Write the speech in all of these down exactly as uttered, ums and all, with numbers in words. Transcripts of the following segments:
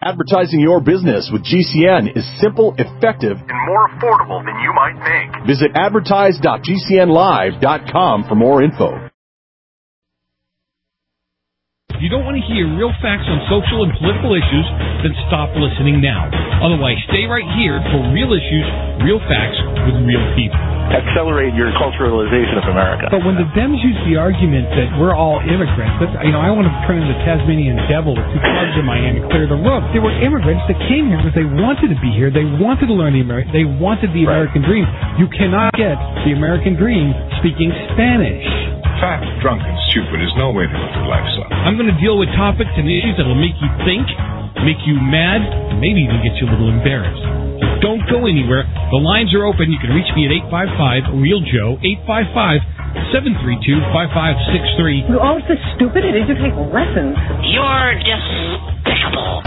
Advertising your business with G C N is simple, effective, and more affordable than you might think. Visit advertise dot g c n live dot com for more info. If you don't want to hear real facts on social and political issues, then stop listening now. Otherwise, stay right here for real issues, real facts with real people. Accelerate your culturalization of America. But when the Dems use the argument that we're all immigrants, that's, you know, I want to turn into Tasmanian devil with two clubs in my hand and clear the road. They were immigrants that came here because they wanted to be here. They wanted to learn the American. They wanted the Right. American dream. You cannot get the American dream speaking Spanish. Fat, drunk, and stupid is no way to live your life, son. I'm going to deal with topics and issues that will make you think, make you mad, and maybe even get you a little embarrassed. So don't go anywhere. The lines are open. You can reach me at eight five five, real joe, eight five five, seven three two, five five six three. You're all so stupid, it is you take lessons. You're despicable.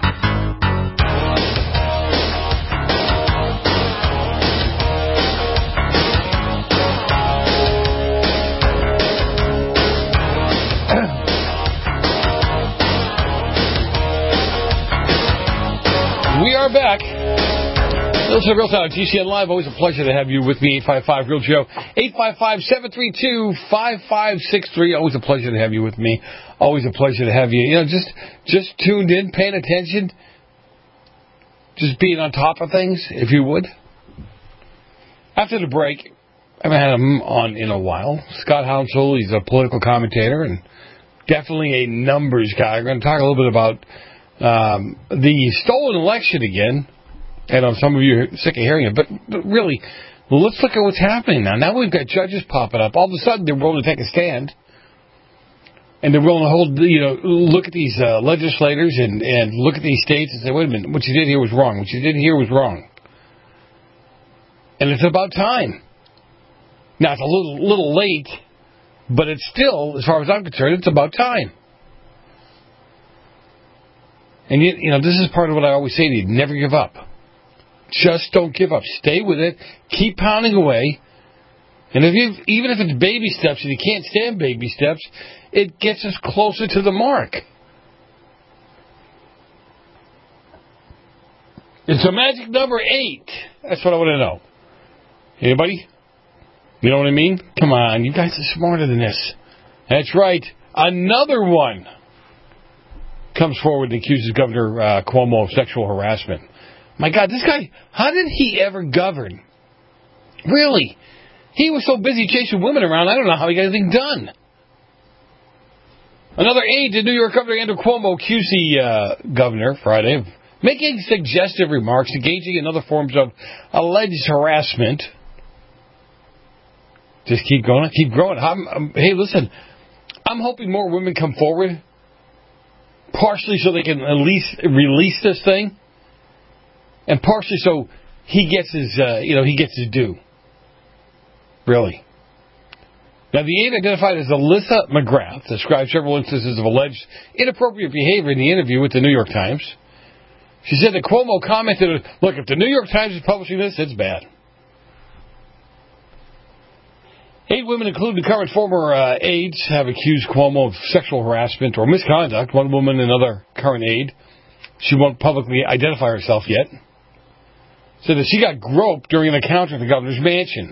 We are back. Listen to Real Time, G C N Live. Always a pleasure to have you with me, eight five five, real joe, eight five five, seven three two, five five six three. Always a pleasure to have you with me. Always a pleasure to have you, you know, just just tuned in, paying attention, just being on top of things, if you would. After the break, I haven't had him on in a while. Scott Hounsell, he's a political commentator and definitely a numbers guy. We're going to talk a little bit about Um, the stolen election again. I know some of you are sick of hearing it, but, but really, let's look at what's happening now. Now we've got judges popping up. All of a sudden, they're willing to take a stand, and they're willing to hold, you know, look at these uh, legislators and, and look at these states and say, wait a minute, what you did here was wrong. What you did here was wrong. And it's about time. Now, it's a little, little late, but it's still, as far as I'm concerned, it's about time. And, you, you know, this is part of what I always say to you. Never give up. Just don't give up. Stay with it. Keep pounding away. And if you, even if it's baby steps and you can't stand baby steps, it gets us closer to the mark. It's a magic number eight. That's what I want to know. Anybody? You know what I mean? Come on. You guys are smarter than this. That's right. Another one comes forward and accuses Governor uh, Cuomo of sexual harassment. My God, this guy, how did he ever govern? Really? He was so busy chasing women around, I don't know how he got anything done. Another aide to New York Governor Andrew Cuomo accused the uh, governor Friday of making suggestive remarks, engaging in other forms of alleged harassment. Just keep going, keep growing. I'm, I'm, hey, listen, I'm hoping more women come forward. Partially so they can at least release this thing, and partially so he gets his, uh, you know, he gets his due. Really. Now, the aide identified as Alyssa McGrath described several instances of alleged inappropriate behavior in the interview with the New York Times. She said that Cuomo commented, "Look, if the New York Times is publishing this, it's bad." Eight women, including the current former uh, aides, have accused Cuomo of sexual harassment or misconduct. One woman, another current aide, she won't publicly identify herself yet, said that she got groped during an encounter at the governor's mansion.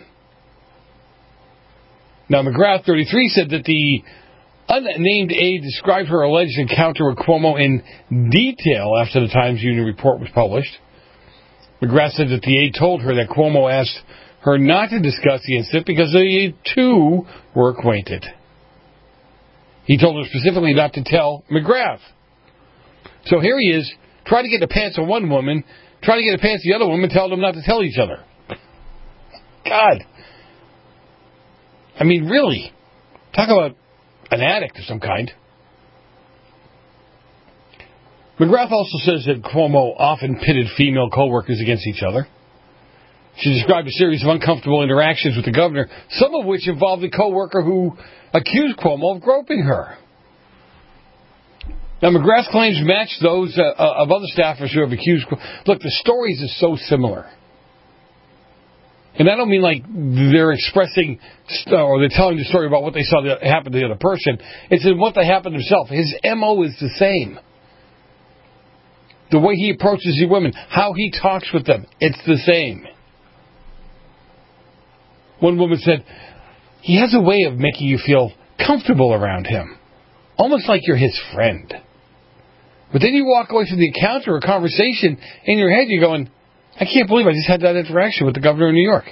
Now, McGrath, thirty-three, said that the unnamed aide described her alleged encounter with Cuomo in detail after the Times Union report was published. McGrath said that the aide told her that Cuomo asked her not to discuss the incident because they, too, were acquainted. He told her specifically not to tell McGrath. So here he is, trying to get the pants of one woman, trying to get the pants of the other woman, telling them not to tell each other. God. I mean, really. Talk about an addict of some kind. McGrath also says that Cuomo often pitted female co-workers against each other. She described a series of uncomfortable interactions with the governor, some of which involved a co-worker who accused Cuomo of groping her. Now, McGrath's claims match those uh, of other staffers who have accused Cuomo. Look, the stories are so similar. And I don't mean like they're expressing or they're telling the story about what they saw that happened to the other person. It's in what they happened to himself. His M O is the same. the way he approaches the women, how he talks with them, it's the same. One woman said, he has a way of making you feel comfortable around him, almost like you're his friend. But then you walk away from the encounter or conversation, in your head you're going, I can't believe I just had that interaction with the governor of New York.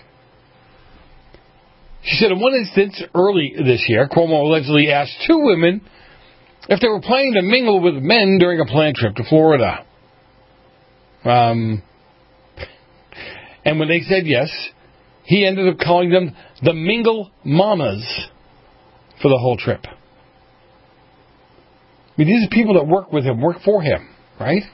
She said in one instance early this year, Cuomo allegedly asked two women if they were planning to mingle with men during a planned trip to Florida. Um, and when they said yes, he ended up calling them the Mingle Mamas for the whole trip. I mean, these are people that work with him, work for him, right?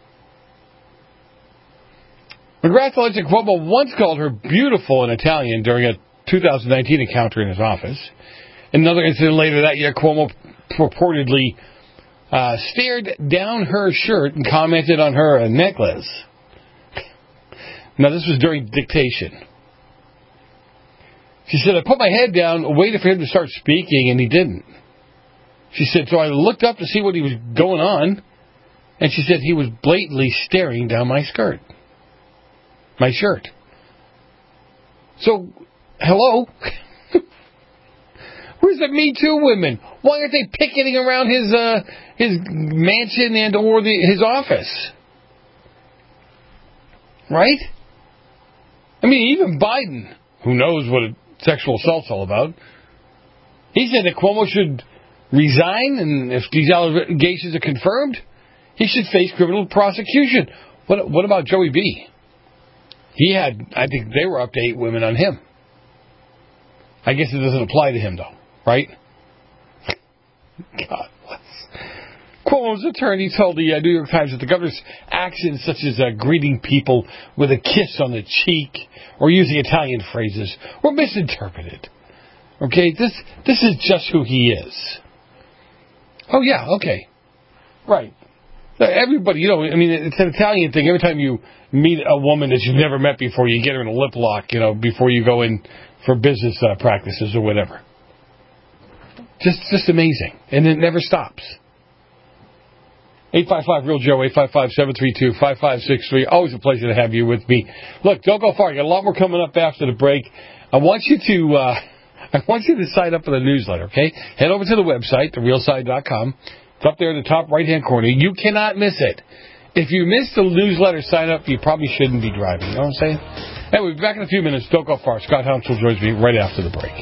McGrath alleged Cuomo once called her beautiful in Italian during a two thousand nineteen encounter in his office. In another incident later that year, Cuomo purportedly uh, stared down her shirt and commented on her uh, necklace. Now, this was during dictation. She said, I put my head down, waited for him to start speaking, and he didn't. She said, so I looked up to see what he was going on, and she said he was blatantly staring down my skirt. My shirt. So, hello? Where's the Me Too women? Why aren't they picketing around his uh, his mansion and or the, his office? Right? I mean, even Biden, who knows what a sexual assault's all about, he said that Cuomo should resign, and if these allegations are confirmed, he should face criminal prosecution. What, what about Joey B? He had, I think they were up to eight women on him. I guess it doesn't apply to him, though, right? God bless. Cuomo's attorney told the uh, New York Times that the governor's actions, such as uh, greeting people with a kiss on the cheek or using Italian phrases, were misinterpreted. Okay, this this is just who he is. Oh, yeah, okay. Right. Everybody, you know, I mean, it's an Italian thing. Every time you meet a woman that you've never met before, you get her in a lip lock, you know, before you go in for business uh, practices or whatever. Just just amazing. And it never stops. eight five five real Joe, eight five five, seven three two, five five six three. Always a pleasure to have you with me. Look, don't go far. I got a lot more coming up after the break. I want you to uh, I want you to sign up for the newsletter, okay? Head over to the website, the real side dot com. It's up there in the top right-hand corner. You cannot miss it. If you miss the newsletter sign up, you probably shouldn't be driving. You know what I'm saying? Anyway, we'll be back in a few minutes. Don't go far. Scott Hounsell joins me right after the break.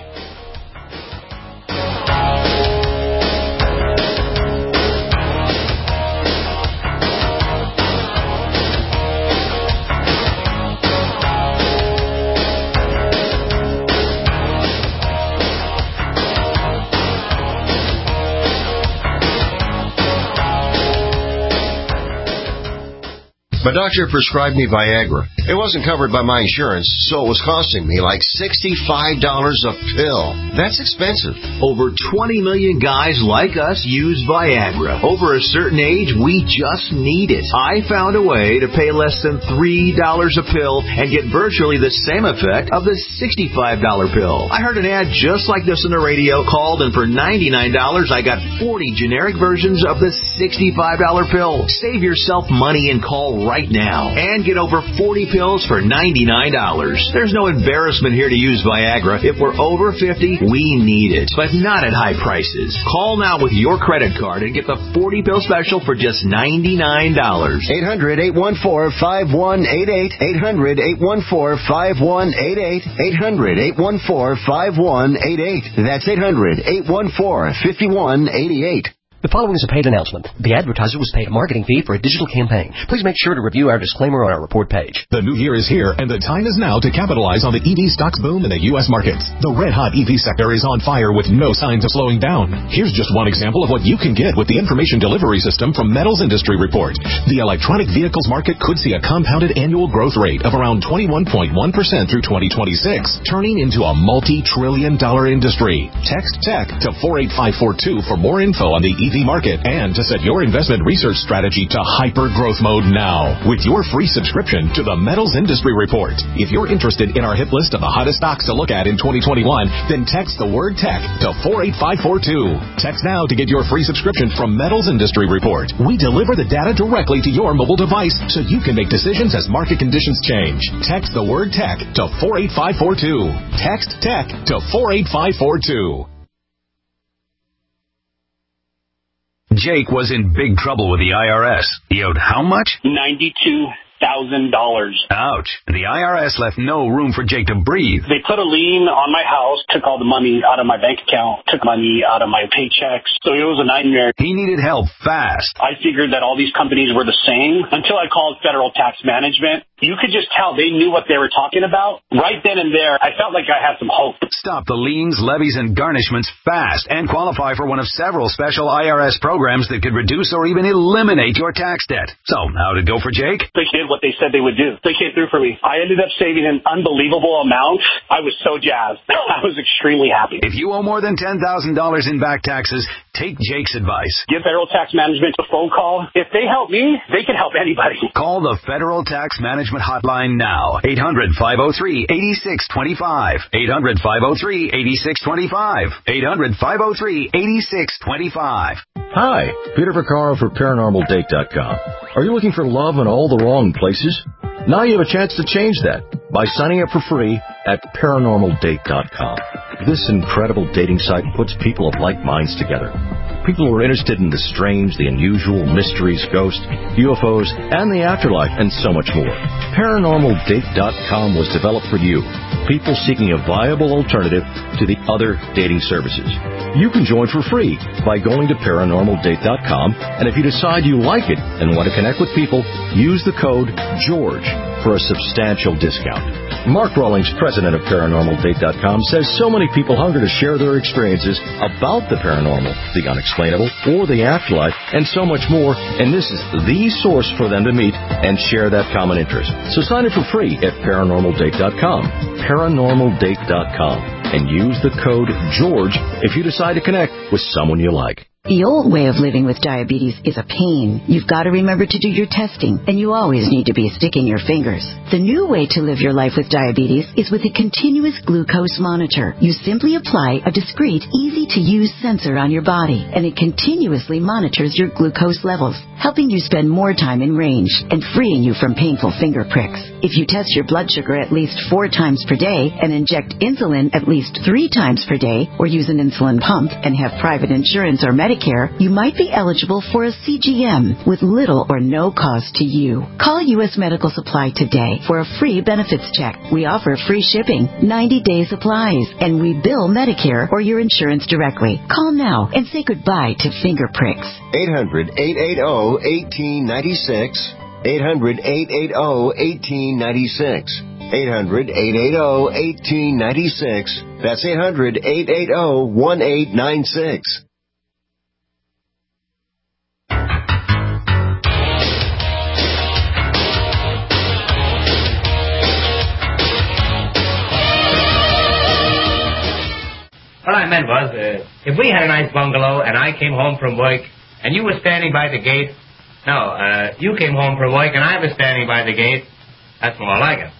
My doctor prescribed me Viagra. It wasn't covered by my insurance, so it was costing me like sixty-five dollars a pill. That's expensive. Over twenty million guys like us use Viagra. Over a certain age, we just need it. I found a way to pay less than three dollars a pill and get virtually the same effect of the sixty-five dollars pill. I heard an ad just like this on the radio, called, and for ninety-nine dollars, I got forty generic versions of the sixty-five dollars pill. Save yourself money and call right Right now and get over forty pills for ninety-nine dollars. There's no embarrassment here to use Viagra. If we're over fifty, we need it, but not at high prices. Call now with your credit card and get the forty pill special for just ninety-nine dollars. eight hundred, eight one four, five one eight eight. eight hundred, eight one four, five one eight eight. eight hundred, eight one four, five one eight eight. That's eight hundred, eight one four, five one eight eight. The following is a paid announcement. The advertiser was paid a marketing fee for a digital campaign. Please make sure to review our disclaimer on our report page. The new year is here, and the time is now to capitalize on the E V stocks boom in the U S markets. The red-hot E V sector is on fire with no signs of slowing down. Here's just one example of what you can get with the information delivery system from Metals Industry Report. The electronic vehicles market could see a compounded annual growth rate of around twenty-one point one percent through twenty twenty-six, turning into a multi-trillion dollar industry. Text TECH to four eight five four two for more info on the E E V market and to set your investment research strategy to hyper-growth mode now with your free subscription to the Metals Industry Report. If you're interested in our hit list of the hottest stocks to look at in twenty twenty-one, then text the word tech to four eight five four two. Text now to get your free subscription from Metals Industry Report. We deliver the data directly to your mobile device so you can make decisions as market conditions change. Text the word tech to four eight five four two. Text tech to four eight five four two. Jake was in big trouble with the I R S. He owed how much? ninety-two thousand dollars. Ouch. The I R S left no room for Jake to breathe. They put a lien on my house, took all the money out of my bank account, took money out of my paychecks. So it was a nightmare. He needed help fast. I figured that all these companies were the same until I called Federal Tax Management. You could just tell they knew what they were talking about. Right then and there, I felt like I had some hope. Stop the liens, levies, and garnishments fast and qualify for one of several special I R S programs that could reduce or even eliminate your tax debt. So, how'd it go for Jake? They did what they said they would do. They came through for me. I ended up saving an unbelievable amount. I was so jazzed. I was extremely happy. If you owe more than ten thousand dollars in back taxes, take Jake's advice. Give Federal Tax Management a phone call. If they help me, they can help anybody. Call the Federal Tax Management Hotline now. eight hundred, five oh three, eight six two five. eight hundred, five oh three, eight six two five. eight hundred, five oh three, eight six two five. Hi, Peter Vaccaro for Paranormal Date dot com. Are you looking for love in all the wrong places? Now you have a chance to change that by signing up for free at Paranormal Date dot com. This incredible dating site puts people of like minds together. People who are interested in the strange, the unusual, mysteries, ghosts, U F Os, and the afterlife, and so much more. Paranormal Date dot com was developed for you, people seeking a viable alternative to the other dating services. You can join for free by going to Paranormal Date dot com, and if you decide you like it and want to connect with people, use the code GEORGE for a substantial discount. Mark Rawlings, president of Paranormal Date dot com, says so many people hunger to share their experiences about the paranormal, the unexplainable, or the afterlife, and so much more, and this is the source for them to meet and share that common interest. So sign up for free at Paranormal Date dot com, Paranormal Date dot com, and use the code GEORGE if you decide to connect with someone you like. The old way of living with diabetes is a pain. You've got to remember to do your testing, and you always need to be sticking your fingers. The new way to live your life with diabetes is with a continuous glucose monitor. You simply apply a discreet, easy-to-use sensor on your body, and it continuously monitors your glucose levels, helping you spend more time in range and freeing you from painful finger pricks. If you test your blood sugar at least four times per day and inject insulin at least three times per day, or use an insulin pump and have private insurance or Medicare, you might be eligible for a C G M with little or no cost to you. Call U S Medical Supply today for a free benefits check. We offer free shipping, ninety-day supplies, and we bill Medicare or your insurance directly. Call now and say goodbye to finger pricks. eight hundred, eight eight zero, one eight nine six. eight hundred, eight eight zero, one eight nine six. eight hundred, eight eight zero, one eight nine six. That's eight hundred, eight eight zero, one eight nine six. What I meant was, uh, if we had a nice bungalow and I came home from work and you were standing by the gate, no, uh, you came home from work and I was standing by the gate, that's more like it.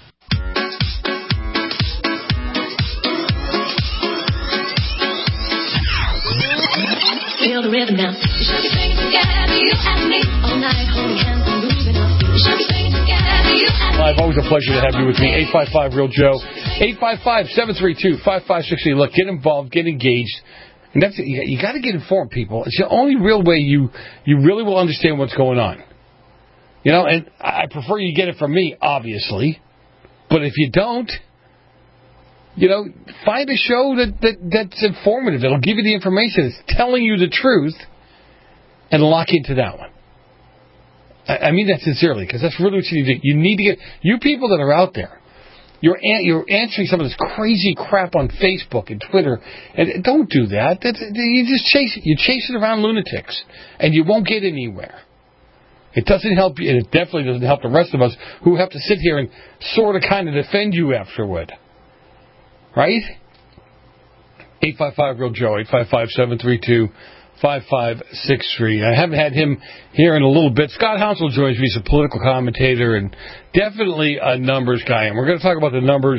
Feel the rhythm now. We should be singing together, you and me, all night, holding hands and moving on. We should be singing together, you and me. Live, always a pleasure to have you with me. eight five five Real Joe. eight five five, seven three two, five five six three. Look, get involved, get engaged. And that's it. You, you got to get informed, people. It's the only real way you, you really will understand what's going on. You know, and I prefer you get it from me, obviously. But if you don't, you know, find a show that, that that's informative. It'll give you the information. It's telling you the truth. And lock into that one. I, I mean that sincerely, because that's really what you need to do. You need to get... You people that are out there, You're an, you're answering some of this crazy crap on Facebook and Twitter, and don't do that. That's, you just chase you chase it around lunatics, and you won't get anywhere. It doesn't help you, and it definitely doesn't help the rest of us who have to sit here and sort of kind of defend you afterward, right? Eight five five Real Joe, eight five five seven three two five five six three. I haven't had him here in a little bit. Scott Hounsell joins me. He's a political commentator and definitely a numbers guy. And we're going to talk about the numbers,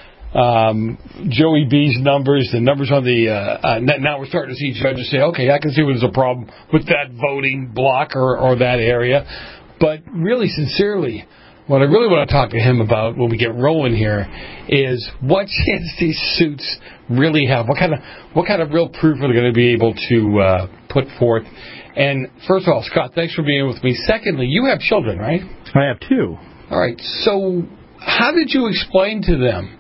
um, Joey B's numbers, the numbers on the, uh, uh, now we're starting to see judges say, okay, I can see when there's a problem with that voting block or, or that area. But really, sincerely, what I really want to talk to him about when we get rolling here is what chance these suits really have. What kind of what kind of real proof are they going to be able to uh, put forth? And first of all, Scott, thanks for being with me. Secondly, you have children, right? I have two. All right. So how did you explain to them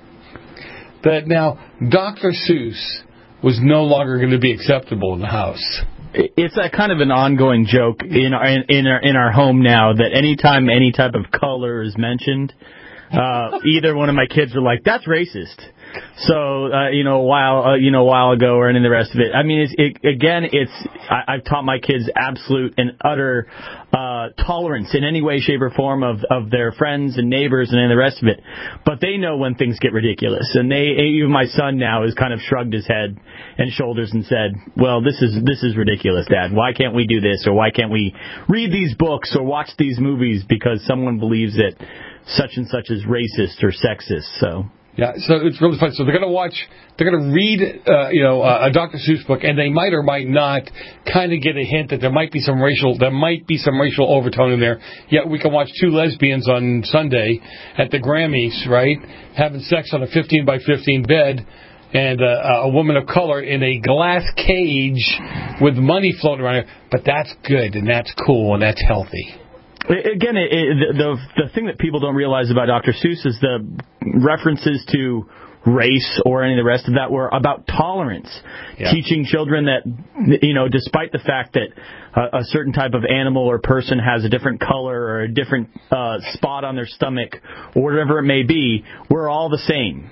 that now Doctor Seuss was no longer going to be acceptable in the house? It's a kind of an ongoing joke in our in, in our in our home now that anytime any type of color is mentioned, uh, either one of my kids are like, "That's racist." So uh, you know, a while uh, you know, a while ago, or any of the rest of it. I mean, it's, it, again, it's I, I've taught my kids absolute and utter uh, tolerance in any way, shape, or form of, of their friends and neighbors and any of the rest of it. But they know when things get ridiculous, and they even my son now has kind of shrugged his head and shoulders and said, "Well, this is this is ridiculous, Dad. Why can't we do this, or why can't we read these books or watch these movies because someone believes that such and such is racist or sexist?" So. Yeah, so it's really fun. So they're going to watch, they're going to read, uh, you know, uh, a Doctor Seuss book, and they might or might not kind of get a hint that there might be some racial, there might be some racial overtone in there. Yet we can watch two lesbians on Sunday at the Grammys, right, having sex on a fifteen by fifteen bed, and uh, a woman of color in a glass cage with money floating around her. But that's good, and that's cool, and that's healthy. Again, it, it, the the thing that people don't realize about Doctor Seuss is the references to race or any of the rest of that were about tolerance, yeah. Teaching children that, you know, despite the fact that a, a certain type of animal or person has a different color or a different uh, spot on their stomach or whatever it may be, we're all the same.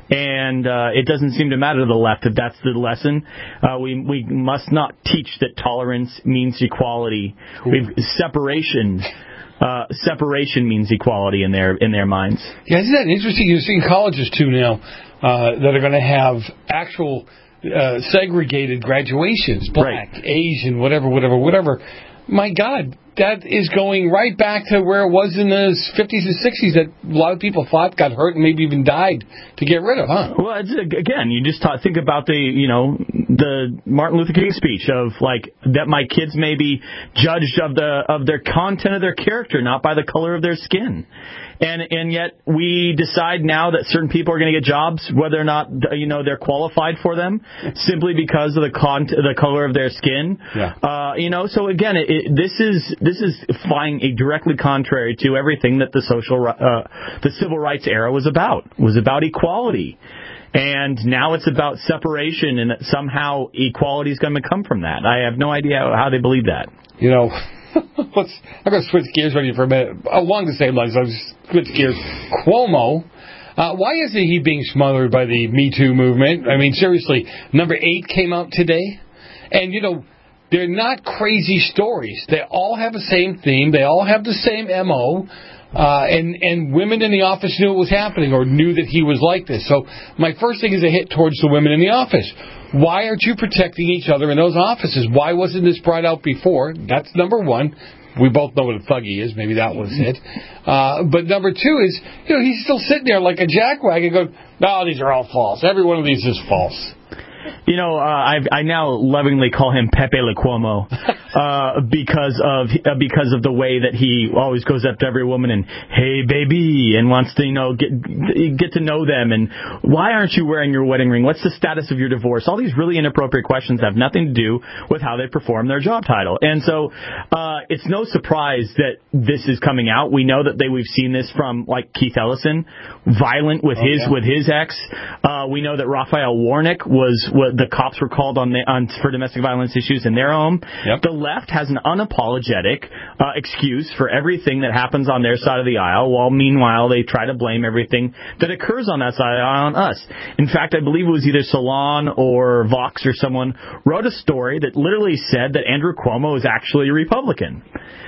And uh, it doesn't seem to matter to the left if that's the lesson. Uh, we we must not teach that tolerance means equality. We've separation. Uh, separation means equality in their in their minds. Yeah, isn't that interesting? You're seeing colleges too now uh, that are going to have actual uh, segregated graduations, black, right. Asian, whatever, whatever, whatever. My God, that is going right back to where it was in the fifties and sixties that a lot of people thought got hurt and maybe even died to get rid of, huh? Well, it's, again, you just talk, think about the, you know, the Martin Luther King speech of, like, that my kids may be judged of the of their content of their character, not by the color of their skin. And and yet we decide now that certain people are going to get jobs, whether or not, you know, they're qualified for them, simply because of the con- the color of their skin. Yeah. Uh, you know, so again, it, it, this is this is flying a directly contrary to everything that the social uh, the civil rights era was about. It was about equality. And now it's about separation, and that somehow equality is going to come from that. I have no idea how they believe that. You know. Let's, I'm going to switch gears on you for a minute. Along the same lines, I'll just switch gears. Cuomo, uh, why isn't he being smothered by the Me Too movement? I mean, seriously, number eight came out today. And, you know, they're not crazy stories. They all have the same theme. They all have the same M O. Uh, and, and women in the office knew it was happening or knew that he was like this. So my first thing is a hit towards the women in the office. Why aren't you protecting each other in those offices? Why wasn't this brought out before? That's number one. We both know what a thuggy is. Maybe that was it. Uh, but number two is, you know, he's still sitting there like a jackwagon going, no, these are all false. Every one of these is false. You know, uh, I I now lovingly call him Pepe Le Cuomo uh, because of uh, because of the way that he always goes up to every woman and, hey, baby, and wants to, you know, get get to know them. And why aren't you wearing your wedding ring? What's the status of your divorce? All these really inappropriate questions have nothing to do with how they perform their job title. And so uh, it's no surprise that this is coming out. We know that they we've seen this from, like, Keith Ellison, violent with okay. his with his ex. Uh, we know that Raphael Warnock was what the cops were called on, the, on for domestic violence issues in their home. Yep. The left has an unapologetic uh, excuse for everything that happens on their side of the aisle, while meanwhile they try to blame everything that occurs on that side of the aisle on us. In fact, I believe it was either Salon or Vox or someone wrote a story that literally said that Andrew Cuomo is actually a Republican.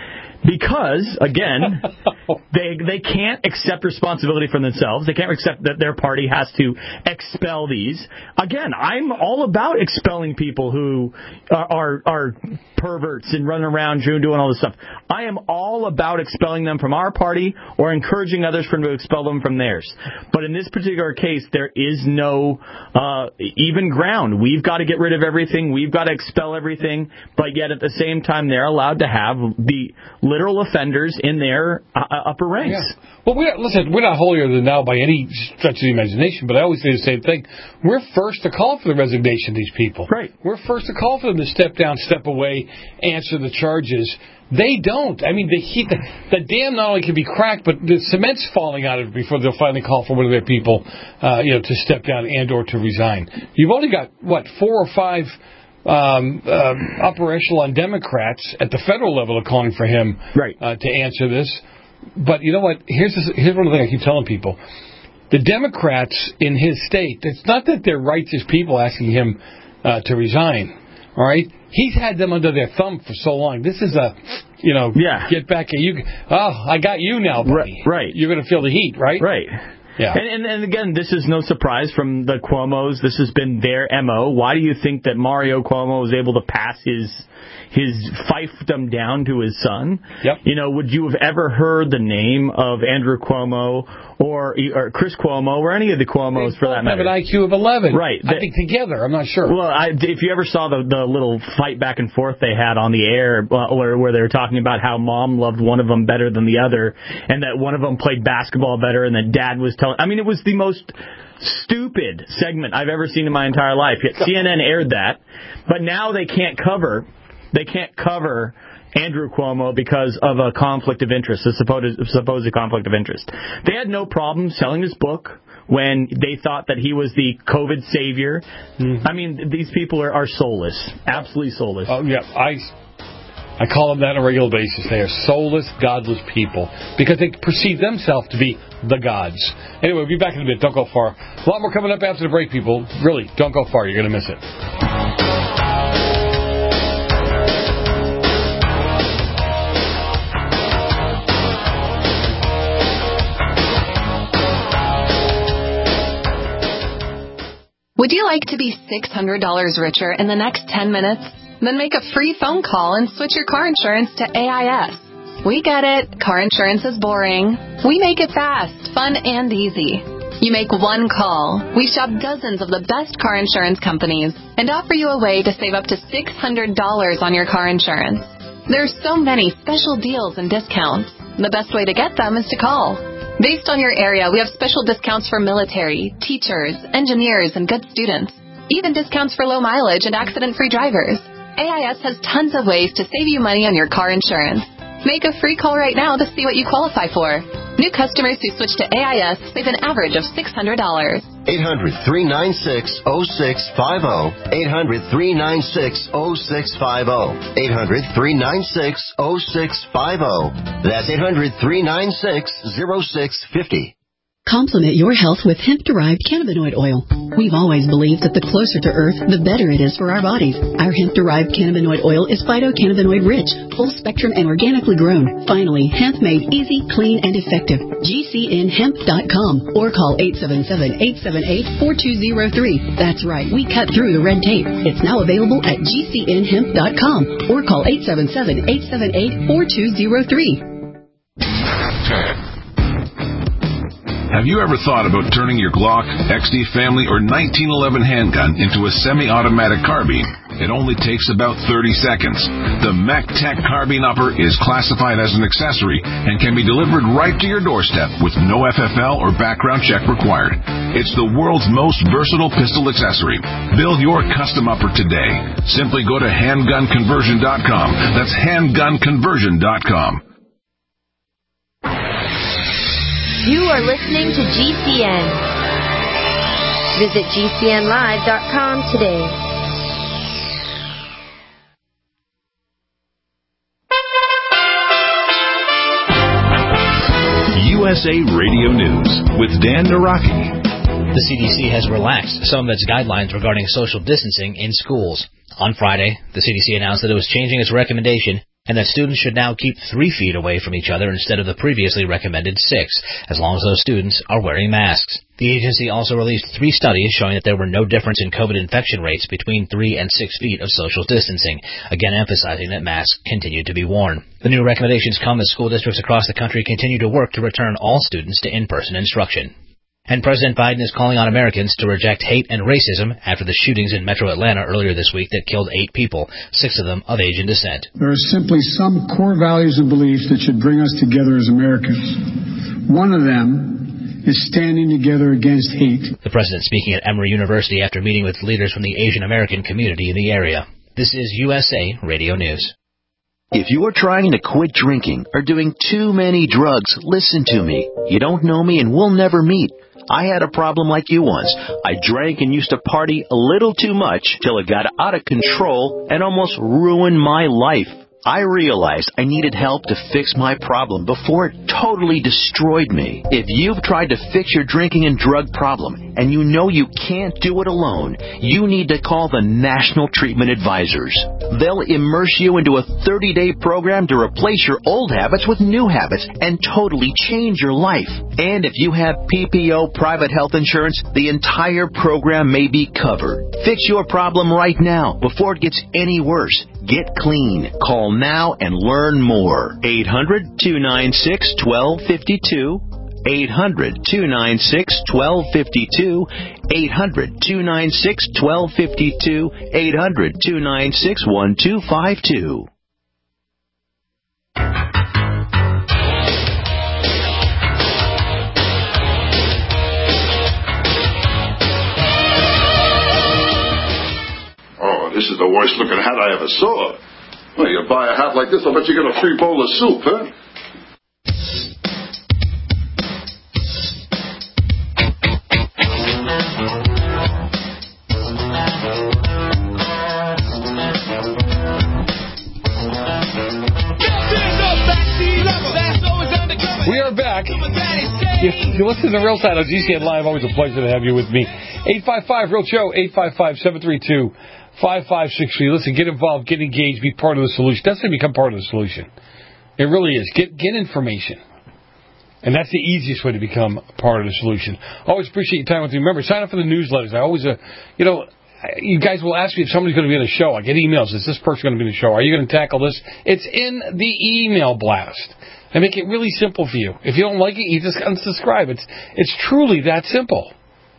Because, again, they they can't accept responsibility for themselves. They can't accept that their party has to expel these. Again, I'm all about expelling people who are are, are perverts and running around doing all this stuff. I am all about expelling them from our party or encouraging others from to expel them from theirs. But in this particular case, there is no uh, even ground. We've got to get rid of everything. We've got to expel everything. But yet, at the same time, they're allowed to have the literal offenders in their uh, upper ranks. Yeah. Well, we're, listen, we're not holier than thou by any stretch of the imagination, but I always say the same thing. We're first to call for the resignation of these people. Right. We're first to call for them to step down, step away, answer the charges. They don't. I mean, the, heat, the, the dam not only can be cracked, but the cement's falling out of it before they'll finally call for one of their people, uh, you know, to step down and or to resign. You've only got, what, four or five um, uh, upper echelon Democrats at the federal level are calling for him right. uh, to answer this. But you know what? Here's this, here's one of the things I keep telling people. The Democrats in his state, it's not that they're righteous people asking him uh, to resign. All right? He's had them under their thumb for so long. This is a, you know, yeah. get back at you. Oh, I got you now, buddy. Right. right. You're going to feel the heat, right? Right. Yeah. And, and, and again, this is no surprise from the Cuomos. This has been their M O. Why do you think that Mario Cuomo was able to pass his his fiefdom down to his son? Yep. You know, would you have ever heard the name of Andrew Cuomo or, or Chris Cuomo or any of the Cuomos they for that matter? They have an I Q of eleven. Right. I think together. I'm not sure. Well, I, if you ever saw the, the little fight back and forth they had on the air uh, where, where they were talking about how mom loved one of them better than the other and that one of them played basketball better and that dad was telling... I mean, it was the most stupid segment I've ever seen in my entire life. Yet C N N aired that. But now they can't cover... They can't cover Andrew Cuomo because of a conflict of interest, a supposed, supposed conflict of interest. They had no problem selling his book when they thought that he was the COVID savior. Mm-hmm. I mean, these people are, are soulless, absolutely soulless. Oh, yeah, I, I call them that on a regular basis. They are soulless, godless people because they perceive themselves to be the gods. Anyway, we'll be back in a bit. Don't go far. A lot more coming up after the break, people. Really, don't go far. You're going to miss it. Would you like to be six hundred dollars richer in the next ten minutes? Then make a free phone call and switch your car insurance to A I S. We get it. Car insurance is boring. We make it fast, fun, and easy. You make one call. We shop dozens of the best car insurance companies and offer you a way to save up to six hundred dollars on your car insurance. There's so many special deals and discounts. The best way to get them is to call. Based on your area, we have special discounts for military, teachers, engineers, and good students. Even discounts for low mileage and accident-free drivers. A I S has tons of ways to save you money on your car insurance. Make a free call right now to see what you qualify for. New customers who switch to A I S save an average of six hundred dollars. eight hundred, three nine six, oh six five oh. eight hundred, three nine six, oh six five oh. eight hundred, three nine six, oh six five oh. That's eight hundred, three nine six, oh six five oh. Complement your health with hemp-derived cannabinoid oil. We've always believed that the closer to Earth, the better it is for our bodies. Our hemp-derived cannabinoid oil is phytocannabinoid-rich, full-spectrum, and organically grown. Finally, hemp made easy, clean, and effective. G C N hemp dot com or call eight seven seven, eight seven eight, four two zero three. That's right, we cut through the red tape. It's now available at G C N hemp dot com or call eight seven seven, eight seven eight, four two zero three. Have you ever thought about turning your Glock, X D Family, or nineteen eleven handgun into a semi-automatic carbine? It only takes about thirty seconds. The MacTech Carbine Upper is classified as an accessory and can be delivered right to your doorstep with no F F L or background check required. It's the world's most versatile pistol accessory. Build your custom upper today. Simply go to handgun conversion dot com. That's handgun conversion dot com. You are listening to G C N. Visit G C N live dot com today. U S A Radio News with Dan Naraki. The C D C has relaxed some of its guidelines regarding social distancing in schools. On Friday, the C D C announced that it was changing its recommendation and that students should now keep three feet away from each other instead of the previously recommended six, as long as those students are wearing masks. The agency also released three studies showing that there were no difference in COVID infection rates between three and six feet of social distancing, again emphasizing that masks continue to be worn. The new recommendations come as school districts across the country continue to work to return all students to in-person instruction. And President Biden is calling on Americans to reject hate and racism after the shootings in metro Atlanta earlier this week that killed eight people, six of them of Asian descent. There are simply some core values and beliefs that should bring us together as Americans. One of them is standing together against hate. The president speaking at Emory University after meeting with leaders from the Asian American community in the area. This is U S A Radio News. If you are trying to quit drinking or doing too many drugs, listen to me. You don't know me and we'll never meet. I had a problem like you once. I drank and used to party a little too much till it got out of control and almost ruined my life. I realized I needed help to fix my problem before it totally destroyed me. If you've tried to fix your drinking and drug problem and you know you can't do it alone, you need to call the National Treatment Advisors. They'll immerse you into a thirty-day program to replace your old habits with new habits and totally change your life. And if you have P P O private health insurance, the entire program may be covered. Fix your problem right now before it gets any worse. Get clean. Call now and learn more. eight hundred, two nine six, one two five two. eight hundred, two nine six, one two five two. eight hundred, two nine six, one two five two. eight hundred, two nine six, one two five two. This is the worst looking hat I ever saw. Well, you buy a hat like this, I'll bet you get a free bowl of soup, huh? We are back. If you listen to Real Time on G C N Live, always a pleasure to have you with me. eight five five, real show, eight five five, seven three two, five five six three. Listen, get involved, get engaged, be part of the solution. That's going to become part of the solution. It really is. Get get information. And that's the easiest way to become part of the solution. Always appreciate your time with me. Remember, sign up for the newsletters. I always, uh, you know, you guys will ask me if somebody's going to be on the show. I get emails. Is this person going to be on the show? Are you going to tackle this? It's in the email blast. I make it really simple for you. If you don't like it, you just unsubscribe. It's it's truly that simple.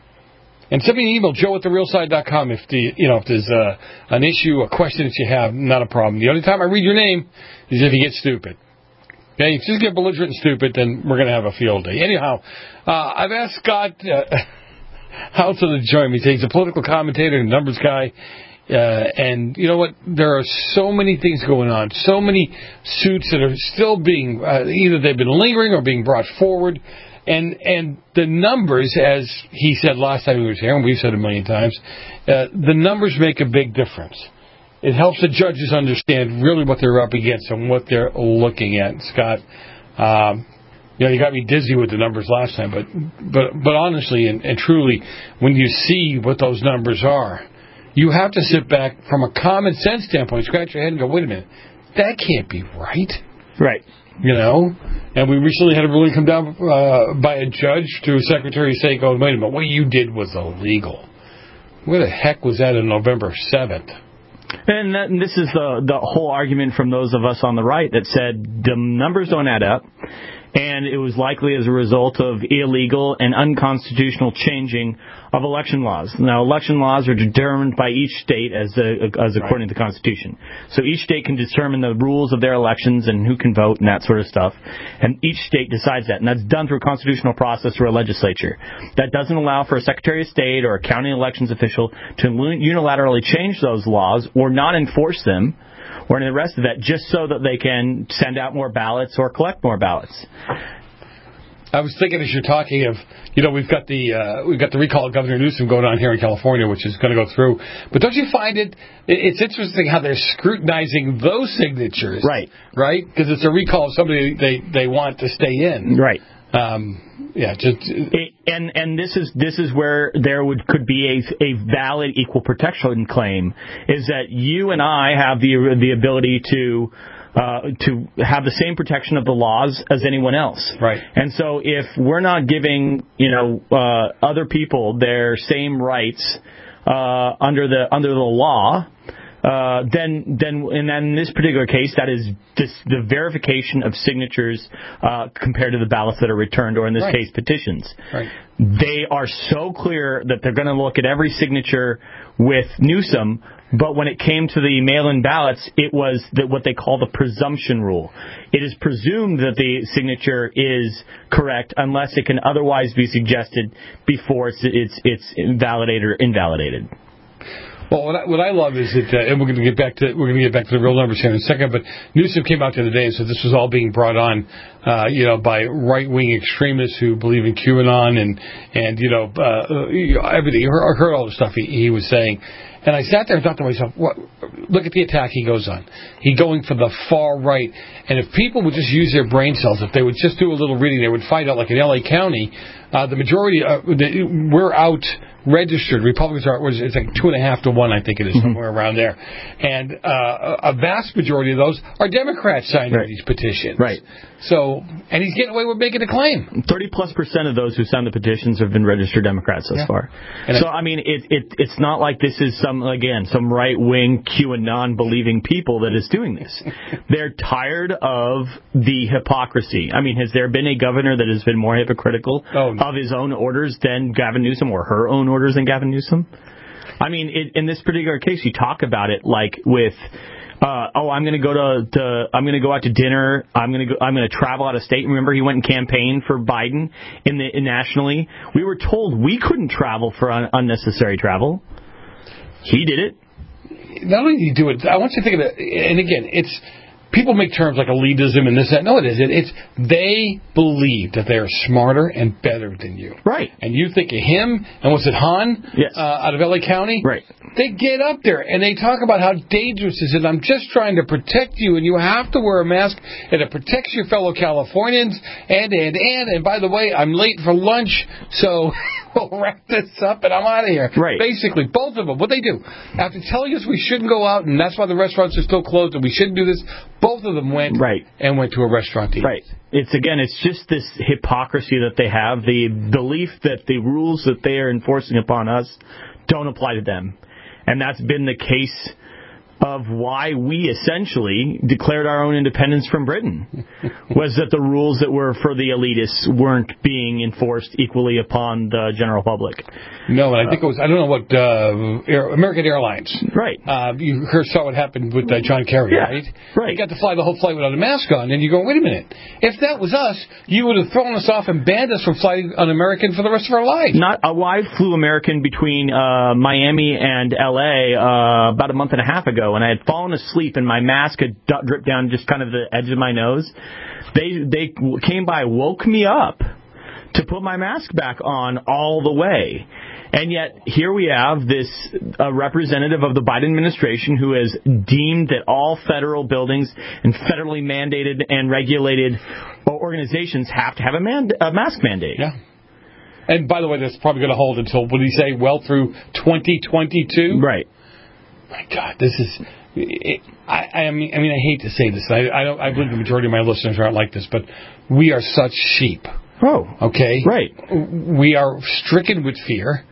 And send me an email, joe at the real side dot com, if the you know if there's a, an issue, a question that you have, not a problem. The only time I read your name is if you get stupid. Okay, if you just get belligerent and stupid, then we're going to have a field day. Anyhow, uh, I've asked Scott uh, Houghton to join me. He's a political commentator and numbers guy. Uh, and you know what? There are so many things going on, so many suits that are still being, uh, either they've been lingering or being brought forward. And and the numbers, as he said last time he was here, and we've said a million times, uh, the numbers make a big difference. It helps the judges understand really what they're up against and what they're looking at. Scott, um, you know, you got me dizzy with the numbers last time, but but but honestly and, and truly, when you see what those numbers are, you have to sit back from a common sense standpoint, scratch your head and go, wait a minute, that can't be right. Right. You know? And we recently had a ruling come down uh, by a judge to Secretary of State going, wait a minute, what you did was illegal. Where the heck was that on November seventh? And, that, and this is the, the whole argument from those of us on the right that said the numbers don't add up. And it was likely as a result of illegal and unconstitutional changing of election laws. Now, election laws are determined by each state as a, as according to the Constitution. So each state can determine the rules of their elections and who can vote and that sort of stuff. And each state decides that. And that's done through a constitutional process through a legislature. That doesn't allow for a Secretary of State or a county elections official to unilaterally change those laws or not enforce them, or any of the rest of that, just so that they can send out more ballots or collect more ballots. I was thinking as you're talking of, you know, we've got the uh, we've got the recall of Governor Newsom going on here in California, which is going to go through. But don't you find it? It's interesting how they're scrutinizing those signatures, right? Right, because it's a recall of somebody they they want to stay in, right? Um, yeah, just it, and and this is this is where there would could be a a valid equal protection claim, is that you and I have the the ability to uh, to have the same protection of the laws as anyone else. Right. And so if we're not giving, you know, uh, other people their same rights uh, under the under the law, Uh, then, then, and then in this particular case, that is this, the verification of signatures uh, compared to the ballots that are returned, or in this right. case, petitions. Right. They are so clear that they're going to look at every signature with Newsom, but when it came to the mail-in ballots, it was the, what they call the presumption rule. It is presumed that the signature is correct unless it can otherwise be suggested before it's it's, it's invalidated or invalidated. Well, what I, what I love is that, uh, and we're going to get back to we're going to get back to the real numbers here in a second. But Newsom came out the other day and said this was all being brought on, uh, you know, by right wing extremists who believe in QAnon and and you know uh, everything. I heard, heard all the stuff he, he was saying, and I sat there and thought to myself, what? Look at the attack he goes on. He's going for the far right, and if people would just use their brain cells, if they would just do a little reading, they would find out. Like in L A County, uh, the majority uh, the, we're out. Registered Republicans are was it's like two and a half to one, I think it is, somewhere mm-hmm. around there, and uh, a vast majority of those are Democrats signing right. these petitions. Right. So, and he's getting away with making a claim. Thirty plus percent of those who signed the petitions have been registered Democrats thus yeah. far. And so I, I mean, it, it it's not like this is some again some right wing QAnon believing people that is doing this. They're tired of the hypocrisy. I mean, has there been a governor that has been more hypocritical oh, no. of his own orders than Gavin Newsom or her own orders than Gavin Newsom? I mean, it, in this particular case, you talk about it like with, uh, oh, I'm going to go to, to I'm going to go out to dinner. I'm going to go. I'm going to travel out of state. Remember, he went and campaigned for Biden in the in nationally. We were told we couldn't travel for un, unnecessary travel. He did it. Not only did he do it, I want you to think of it. And again, it's. People make terms like elitism and this, that. No, it isn't. It's they believe that they are smarter and better than you. Right. And you think of him, and was it Han? Yes. Uh, out of L A County? Right. They get up there, and they talk about how dangerous this is. I'm just trying to protect you, and you have to wear a mask, and it protects your fellow Californians, and, and, and, and by the way, I'm late for lunch, so we'll wrap this up, and I'm out of here. Right. Basically, both of them, what they do, after telling us we shouldn't go out, and that's why the restaurants are still closed, and we shouldn't do this, both of them went right. and went to a restaurant to eat. Right. It's, again, it's just this hypocrisy that they have, the belief that the rules that they are enforcing upon us don't apply to them. And that's been the case of why we essentially declared our own independence from Britain, was that the rules that were for the elitists weren't being enforced equally upon the general public. No, and I think it was, I don't know what, uh, Air, American Airlines. Right. Uh, you heard, saw what happened with uh, John Kerry, yeah, right? Right. He got to fly the whole flight without a mask on, and you go, wait a minute. If that was us, you would have thrown us off and banned us from flying on American for the rest of our lives. Not a wide flew American between uh, Miami and L A uh, about a month and a half ago, and I had fallen asleep, and my mask had d- dripped down just kind of the edge of my nose. They they came by, woke me up to put my mask back on all the way. And yet, here we have this uh, representative of the Biden administration who has deemed that all federal buildings and federally mandated and regulated organizations have to have a, man- a mask mandate. Yeah. And by the way, that's probably going to hold until, what did he say, well through twenty twenty-two? Right. My God, this is... It, I, I mean, I mean, I hate to say this. I, I don't. I believe the majority of my listeners aren't like this, but we are such sheep. Oh, okay, right. We are stricken with fear,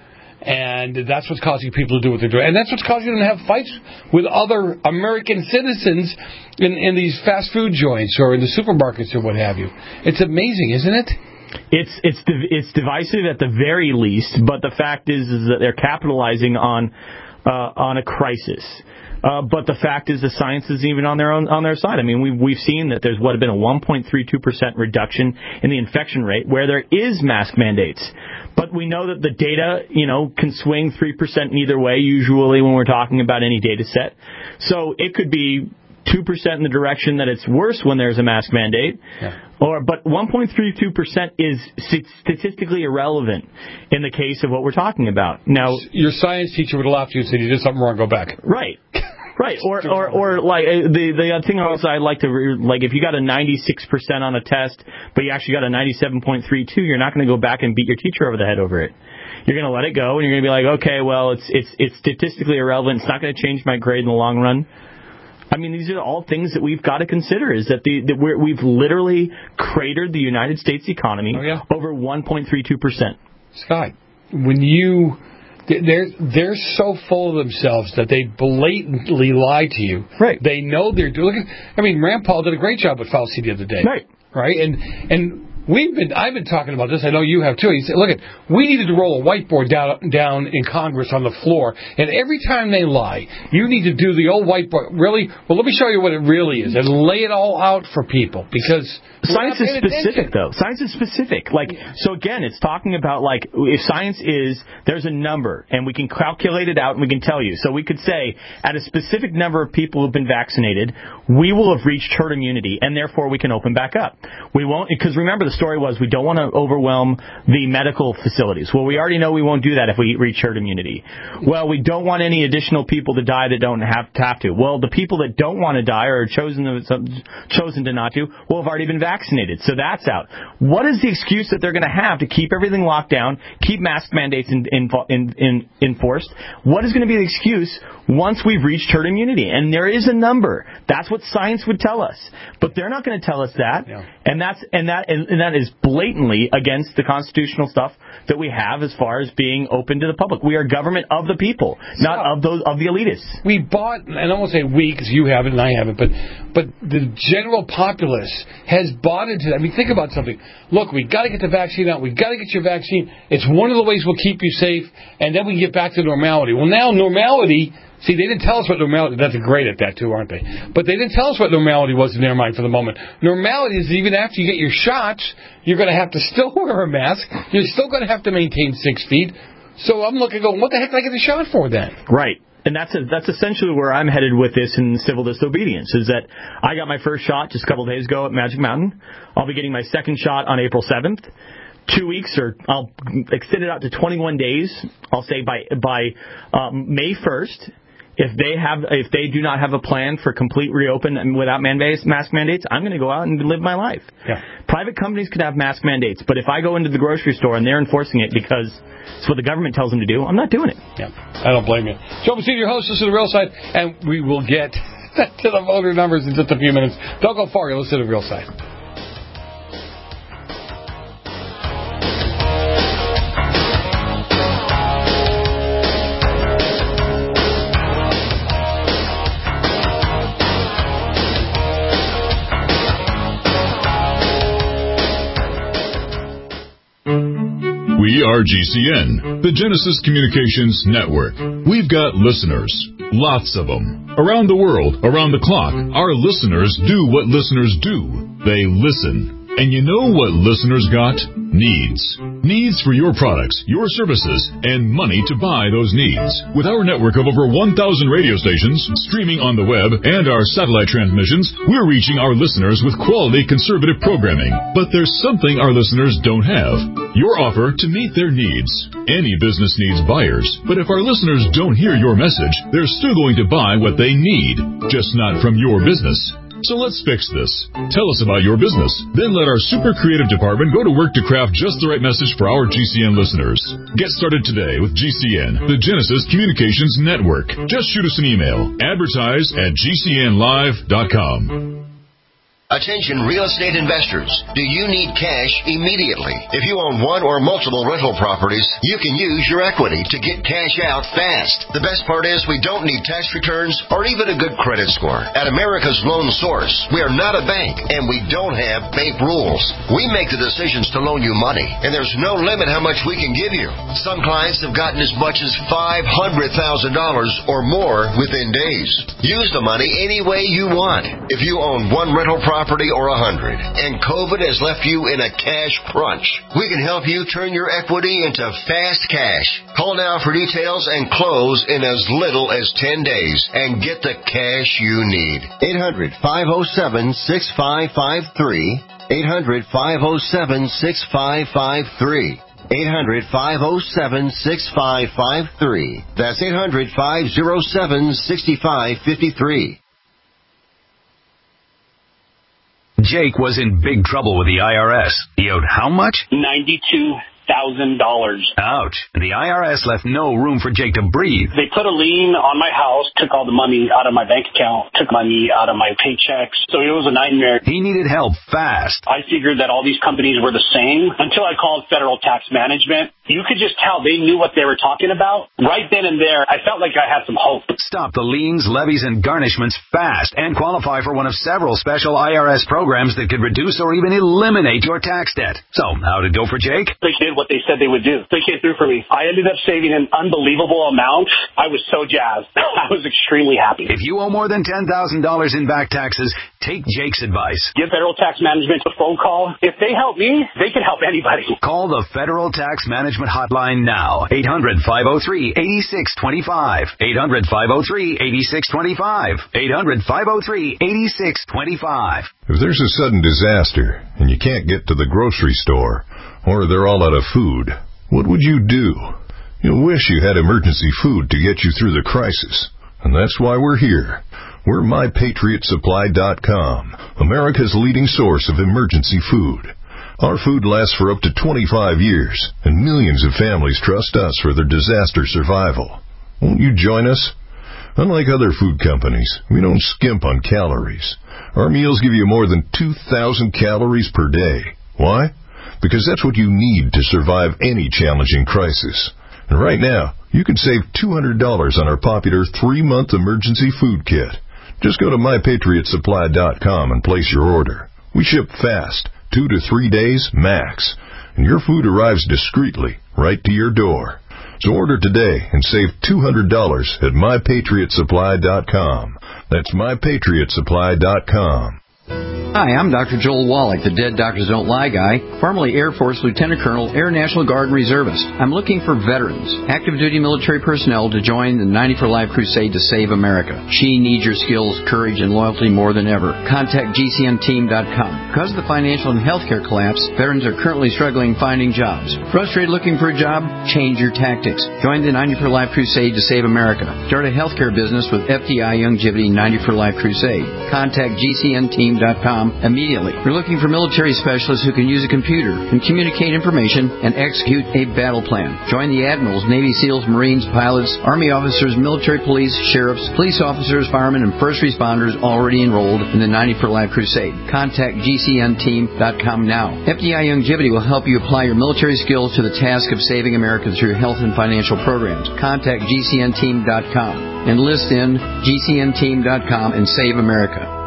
and that's what's causing people to do what they're doing, and that's what's causing them to have fights with other American citizens in, in these fast food joints or in the supermarkets or what have you. It's amazing, isn't it? It's it's it's divisive at the very least, but the fact is is that they're capitalizing on uh, on a crisis. Uh, but the fact is, the science is even on their own on their side. I mean, we've we've seen that there's what have been a one point three two percent reduction in the infection rate where there is mask mandates. But we know that the data, you know, can swing three percent either way. Usually, when we're talking about any data set, so it could be two percent in the direction that it's worse when there's a mask mandate. Yeah. Or, but one point three two percent is statistically irrelevant in the case of what we're talking about. Now, your science teacher would have laughed at you and said you did something wrong, go back. Right. Right, or or or like the the thing also I like to like if you got a ninety-six percent on a test, but you actually got a ninety-seven point three two, you're not going to go back and beat your teacher over the head over it. You're going to let it go, and you're going to be like, okay, well, it's it's it's statistically irrelevant. It's not going to change my grade in the long run. I mean, these are all things that we've got to consider, is that, the, that we're, we've literally cratered the United States economy oh, yeah. over one point three two percent. Scott, when you... They're they're so full of themselves that they blatantly lie to you. Right. They know they're doing. I mean, Rand Paul did a great job with Fauci the other day. Right. Right. And and we've been I've been talking about this. I know you have too. He said, look, at we needed to roll a whiteboard down down in Congress on the floor, and every time they lie, you need to do the old whiteboard. Really? Well, let me show you what it really is, and lay it all out for people, because science is specific, though. Science is specific. Like, so again, it's talking about, like, if science is, there's a number, and we can calculate it out, and we can tell you. So we could say, at a specific number of people who've been vaccinated, we will have reached herd immunity, and therefore we can open back up. We won't, because remember, the story was we don't want to overwhelm the medical facilities. Well, we already know we won't do that if we reach herd immunity. Well, we don't want any additional people to die that don't have to have to. Well, the people that don't want to die or are chosen to, chosen to not to will have already been vaccinated. Vaccinated, so that's out. What is the excuse that they're going to have to keep everything locked down, keep mask mandates in, in, in, in, enforced? What is going to be the excuse once we've reached herd immunity? And there is a number. That's what science would tell us, but they're not going to tell us that. Yeah. And that's and that and, and that is blatantly against the constitutional stuff that we have as far as being open to the public. We are government of the people, so, not of those of the elitists. We bought, and I won't say we because you haven't and I haven't, but but the general populace has bought into that. I mean, think about something. Look, we got to get the vaccine out. We got to get your vaccine. It's one of the ways we'll keep you safe, and then we can get back to normality. Well, now normality. See, they didn't tell us what normality... That's great at that, too, aren't they? But they didn't tell us what normality was in their mind for the moment. Normality is even after you get your shots, you're going to have to still wear a mask. You're still going to have to maintain six feet. So I'm looking going, what the heck did I get the shot for then? Right. And that's a, that's essentially where I'm headed with this in civil disobedience, is that I got my first shot just a couple of days ago at Magic Mountain. I'll be getting my second shot on April seventh. Two weeks, or I'll extend it out to twenty-one days. I'll say by by um, May first. If they have, if they do not have a plan for complete reopen without man-based mask mandates, I'm going to go out and live my life. Yeah. Private companies could have mask mandates, but if I go into the grocery store and they're enforcing it because it's what the government tells them to do, I'm not doing it. Yeah, I don't blame you. Joe Messina, your host, this is The Real Side, and we will get to the voter numbers in just a few minutes. Don't go far. You're listening to The Real Side. We are G C N, the Genesis Communications Network. We've got listeners, lots of them. Around the world, around the clock, our listeners do what listeners do. They listen. And you know what listeners got? Needs. Needs for your products, your services, and money to buy those needs. With our network of over one thousand radio stations, streaming on the web, and our satellite transmissions, we're reaching our listeners with quality conservative programming. But there's something our listeners don't have. Your offer to meet their needs. Any business needs buyers, but if our listeners don't hear your message, they're still going to buy what they need, just not from your business. So let's fix this. Tell us about your business. Then let our super creative department go to work to craft just the right message for our G C N listeners. Get started today with G C N, the Genesis Communications Network. Just shoot us an email. Advertise at G C N live dot com. Attention real estate investors. Do you need cash immediately? If you own one or multiple rental properties, you can use your equity to get cash out fast. The best part is we don't need tax returns or even a good credit score. At America's Loan Source, we are not a bank and we don't have bank rules. We make the decisions to loan you money, and there's no limit how much we can give you. Some clients have gotten as much as five hundred thousand dollars or more within days. Use the money any way you want. If you own one rental property, property or a hundred, and COVID has left you in a cash crunch, we can help you turn your equity into fast cash. Call now for details and close in as little as ten days and get the cash you need. eight hundred, five oh seven, six five five three. eight hundred, five oh seven, six five five three. eight hundred, five oh seven, six five five three. That's eight hundred, five oh seven, six five five three. Jake was in big trouble with the I R S. He owed how much? ninety-two thousand dollars. Ouch. The I R S left no room for Jake to breathe. They put a lien on my house, took all the money out of my bank account, took money out of my paychecks. So it was a nightmare. He needed help fast. I figured that all these companies were the same until I called Federal Tax Management. You could just tell they knew what they were talking about. Right then and there, I felt like I had some hope. Stop the liens, levies, and garnishments fast and qualify for one of several special I R S programs that could reduce or even eliminate your tax debt. So, how'd it go for Jake? They did what they said they would do. They came through for me. I ended up saving an unbelievable amount. I was so jazzed. I was extremely happy. If you owe more than ten thousand dollars in back taxes, take Jake's advice. Give Federal Tax Management a phone call. If they help me, they can help anybody. Call the Federal Tax Management Hotline now. eight hundred, five oh three, eight six two five. eight hundred, five oh three, eight six two five. eight hundred, five oh three, eight six two five. If there's a sudden disaster and you can't get to the grocery store, or they're all out of food, what would you do? You'll wish you had emergency food to get you through the crisis. And that's why we're here. We're my patriot supply dot com, America's leading source of emergency food. Our food lasts for up to twenty-five years, and millions of families trust us for their disaster survival. Won't you join us? Unlike other food companies, we don't skimp on calories. Our meals give you more than two thousand calories per day. Why? Because that's what you need to survive any challenging crisis. And right now, you can save two hundred dollars on our popular three-month emergency food kit. Just go to my patriot supply dot com and place your order. We ship fast, two to three days max, and your food arrives discreetly right to your door. So order today and save two hundred dollars at my patriot supply dot com. That's my patriot supply dot com. Hi, I'm Doctor Joel Wallach, the Dead Doctors Don't Lie guy, formerly Air Force Lieutenant Colonel, Air National Guard Reservist. I'm looking for veterans, active duty military personnel to join the ninety for Life crusade to save America. She needs your skills, courage, and loyalty more than ever. Contact G C N team dot com. Because of the financial and healthcare collapse, veterans are currently struggling finding jobs. Frustrated looking for a job? Change your tactics. Join the ninety for Life crusade to save America. Start a healthcare business with F D I Youngevity ninety for Life crusade. Contact G C N team dot com immediately. We're looking for military specialists who can use a computer and communicate information and execute a battle plan. Join the admirals, Navy SEALs, Marines, pilots, Army officers, military police, sheriffs, police officers, firemen, and first responders already enrolled in the ninety for Life crusade. Contact G C N team dot com now. F D I Youngevity will help you apply your military skills to the task of saving America through health and financial programs. Contact G C N team dot com. Enlist in G C N team dot com and save America.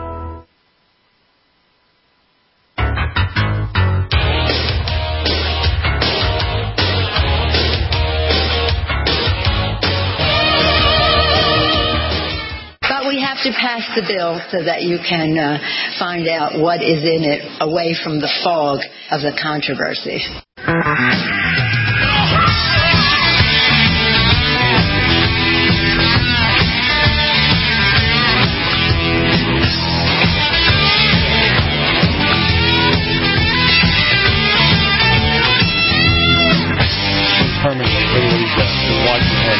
To pass the bill so that you can uh, find out what is in it away from the fog of the controversy. Permanently, everybody's uh, watching her.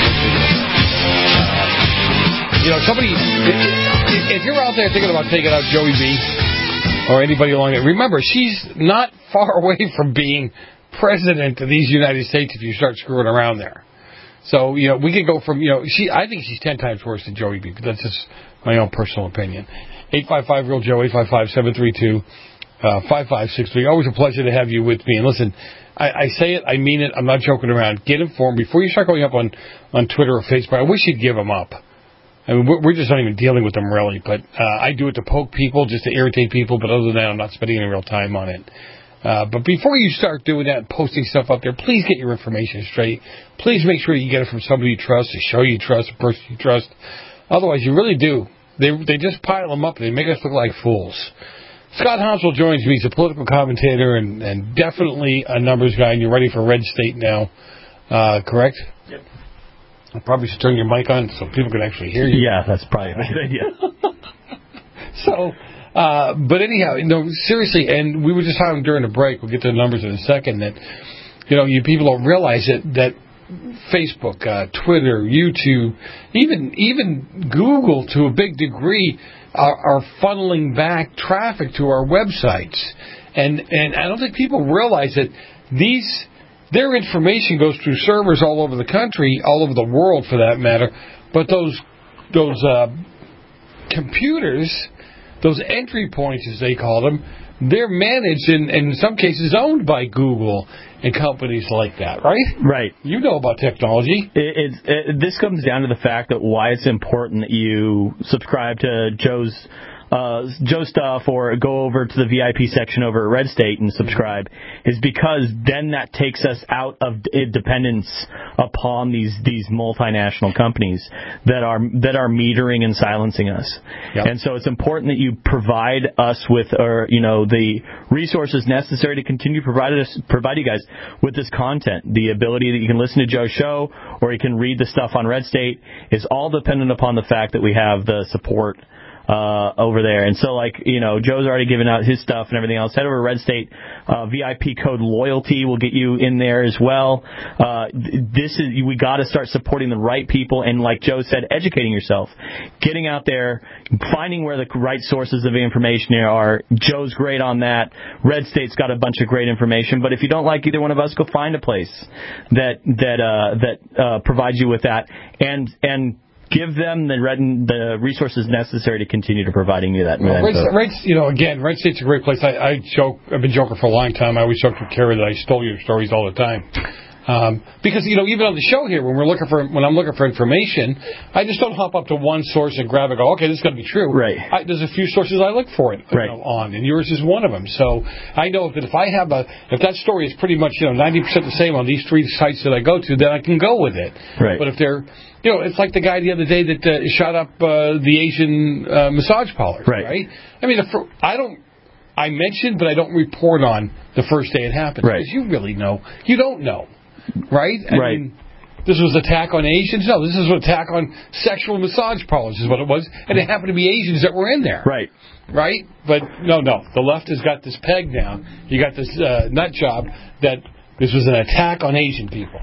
You know, somebody, if you're out there thinking about taking out Joey B or anybody along there, remember, she's not far away from being president of these United States if you start screwing around there. So, you know, we could go from, you know, she. I think she's ten times worse than Joey B, but that's just my own personal opinion. eight five five, real Joe, eight five five, seven three two, five five six three. Always a pleasure to have you with me. And listen, I, I say it, I mean it, I'm not joking around. Get informed before you start going up on, on Twitter or Facebook. I wish you'd give them up. I mean, we're just not even dealing with them, really. But uh, I do it to poke people, just to irritate people. But other than that, I'm not spending any real time on it. Uh, but before you start doing that and posting stuff up there, please get your information straight. Please make sure you get it from somebody you trust, a show you trust, a person you trust. Otherwise, you really do. They they just pile them up and they make us look like fools. Scott Hansel joins me. He's a political commentator and, and definitely a numbers guy. And you're ready for Red State now, uh, correct? Yep. I probably should turn your mic on so people can actually hear you. Yeah, that's probably a good idea. so, uh, but anyhow, you know, seriously, and we were just talking during the break, we'll get to the numbers in a second, that, you know, you people don't realize it, that Facebook, uh, Twitter, YouTube, even even Google, to a big degree, are, are funneling back traffic to our websites. And, and I don't think people realize that these... their information goes through servers all over the country, all over the world for that matter. But those those uh, computers, those entry points as they call them, they're managed and in some cases owned by Google and companies like that, right? Right. You know about technology. It, it's, it, this comes down to the fact that why it's important that you subscribe to Joe's uh, Joe's stuff or go over to the V I P section over at Red State and subscribe is because then that takes us out of dependence upon these these multinational companies that are that are metering and silencing us. Yep. And so it's important that you provide us with or you know the resources necessary to continue to provide us provide you guys with this content. The ability that you can listen to Joe's show or you can read the stuff on Red State is all dependent upon the fact that we have the support Uh, over there. And so, like, you know, Joe's already given out his stuff and everything else. Head over to Red State. Uh, V I P code loyalty will get you in there as well. Uh, this is, we got to start supporting the right people. And like Joe said, educating yourself, getting out there, finding where the right sources of information are. Joe's great on that. Red State's got a bunch of great information. But if you don't like either one of us, go find a place that, that, uh, that, uh, provides you with that. And, and, give them the the resources necessary to continue to providing you that. Well, Red, Red, you know, again, Red State's a great place. I, I joke. I've been joking for a long time. I always joke with Carrie that I stole your stories all the time. Um, because, you know, even on the show here, when we're looking for, when I'm looking for information, I just don't hop up to one source and grab it and go, okay, this is going to be true. Right. I, there's a few sources I look for it right. you know, on, and yours is one of them. So I know that if I have a, if that story is pretty much, you know, ninety percent the same on these three sites that I go to, then I can go with it. Right. But if they're, you know, it's like the guy the other day that uh, shot up uh, the Asian uh, massage parlor. Right. Right. I mean, the, I don't, I mentioned, but I don't report on the first day it happened. Right. Because you really know. You don't know. Right? I right. mean, this was an attack on Asians? No, this is an attack on sexual massage parlors is what it was. And it happened to be Asians that were in there. Right. Right? But no, no. The left has got this peg down. You got this uh, nut job that this was an attack on Asian people.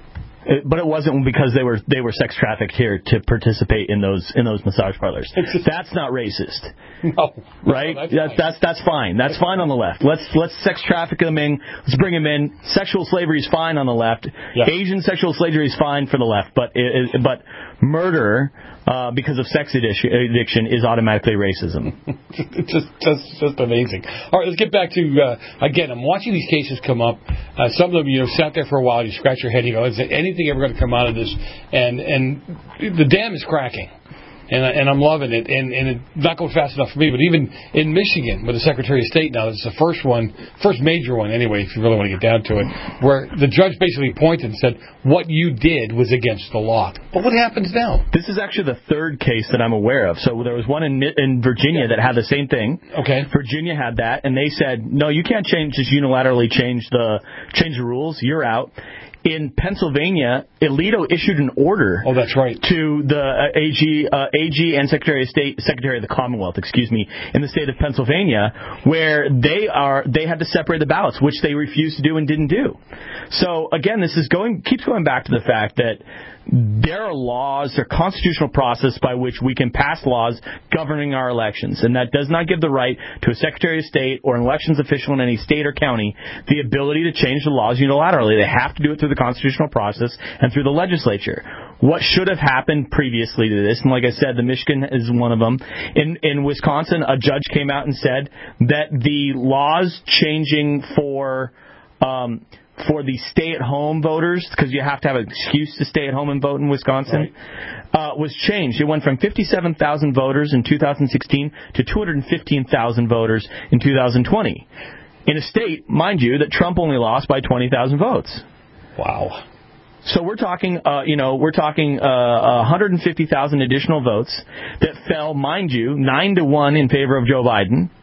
It, but it wasn't because they were they were sex trafficked here to participate in those in those massage parlors. That's not racist. No, right? No, that's, that's, that's that's fine. That's fine on the left. Let's let's sex traffic them in. Let's bring them in. Sexual slavery is fine on the left. Yeah. Asian sexual slavery is fine for the left. But it, it, but murder uh, because of sex addiction is automatically racism. It's just, just just amazing. All right, let's get back to uh, again. I'm watching these cases come up. Uh, some of them, you know, sat there for a while. You scratch your head. You go, is there anything ever going to come out of this? And and the dam is cracking. And, and I'm loving it, and, and it's not going fast enough for me. But even in Michigan, with the Secretary of State now, it's the first one, first major one anyway, if you really want to get down to it, where the judge basically pointed and said, what you did was against the law. But what happens now? This is actually the third case that I'm aware of. So there was one in in Virginia that had the same thing. Okay. Virginia had that, and they said, no, you can't change, just unilaterally change the change the rules. You're out. In Pennsylvania, Alito issued an order. Oh, that's right. To the uh, A G, uh, A G and Secretary of State, Secretary of the Commonwealth, excuse me, in the state of Pennsylvania, where they are they had to separate the ballots, which they refused to do and didn't do. So again, this is going keeps going back to the fact that there are laws, there are constitutional process by which we can pass laws governing our elections, and that does not give the right to a Secretary of State or an elections official in any state or county the ability to change the laws unilaterally. They have to do it through the constitutional process and through the legislature. What should have happened previously to this, and like I said, the Michigan is one of them. In in Wisconsin, a judge came out and said that the laws changing for um, for the stay-at-home voters, because you have to have an excuse to stay at home and vote in Wisconsin, right. uh, was changed. It went from fifty-seven thousand voters in two thousand sixteen to two hundred fifteen thousand voters in two thousand twenty. In a state, mind you, that Trump only lost by twenty thousand votes. Wow. So we're talking, uh, you know, we're talking uh, one hundred fifty thousand additional votes that fell, mind you, nine to one in favor of Joe Biden.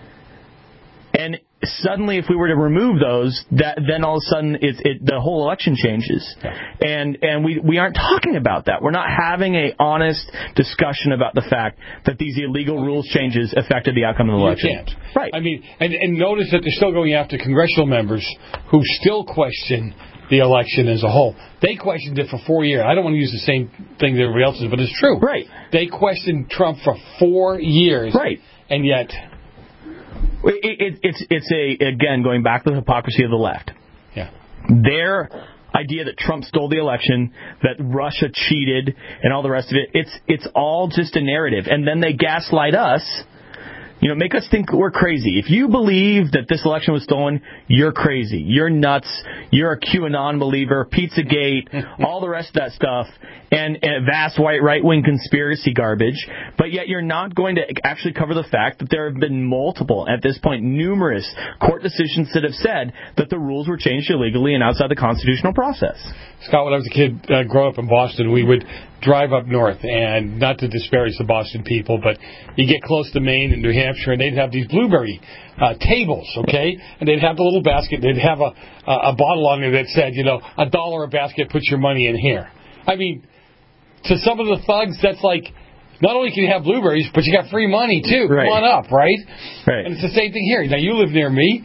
And suddenly, if we were to remove those, that then all of a sudden it, it, the whole election changes, yeah. and and we we aren't talking about that. We're not having a honest discussion about the fact that these illegal rules changes affected the outcome of the election. You can't, right? I mean, and, and notice that they're still going after congressional members who still question the election as a whole. They questioned it for four years. I don't want to use the same thing that everybody else is, but it's true. Right? They questioned Trump for four years. Right? And yet. It, it, it's it's a again going back to the hypocrisy of the left. Yeah. Their idea that Trump stole the election, that Russia cheated, and all the rest of it, it's it's all just a narrative. And then they gaslight us, you know, make us think we're crazy. If you believe that this election was stolen, you're crazy. You're nuts. You're a QAnon believer, Pizzagate, all the rest of that stuff, and, and vast white right-wing conspiracy garbage. But yet you're not going to actually cover the fact that there have been multiple, at this point, numerous court decisions that have said that the rules were changed illegally and outside the constitutional process. Scott, when I was a kid uh, growing up in Boston, we would drive up north, and not to disparage the Boston people, but you get close to Maine and New Hampshire, and they'd have these blueberry uh, tables, okay? And they'd have the little basket. They'd have a, a, a bottle on there that said, you know, a dollar a basket, put your money in here. I mean, to some of the thugs, that's like, not only can you have blueberries, but you got free money, too. Right. Come on up, right? Right. And it's the same thing here. Now, you live near me.